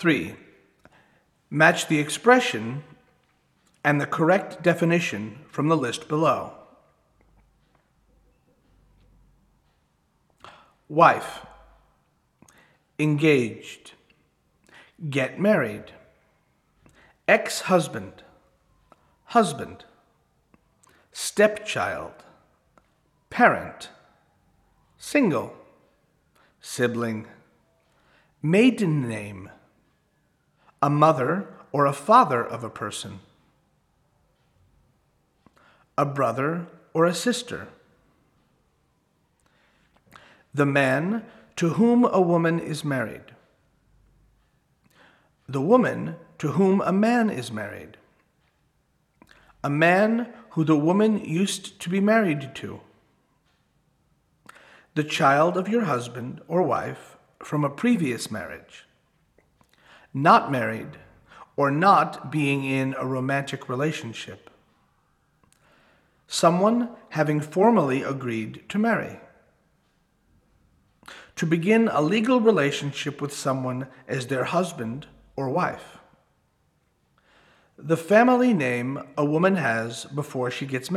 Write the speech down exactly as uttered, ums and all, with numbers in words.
Three, match the expression and the correct definition from the list below. Wife, engaged, get married, ex-husband, husband, stepchild, parent, single, sibling, maiden name, a mother or a father of a person, a brother or a sister, the man to whom a woman is married, the woman to whom a man is married, a man who the woman used to be married to, the child of your husband or wife from a previous marriage, not married or not being in a romantic relationship, someone having formally agreed to marry, to begin a legal relationship with someone as their husband or wife, the family name a woman has before she gets married.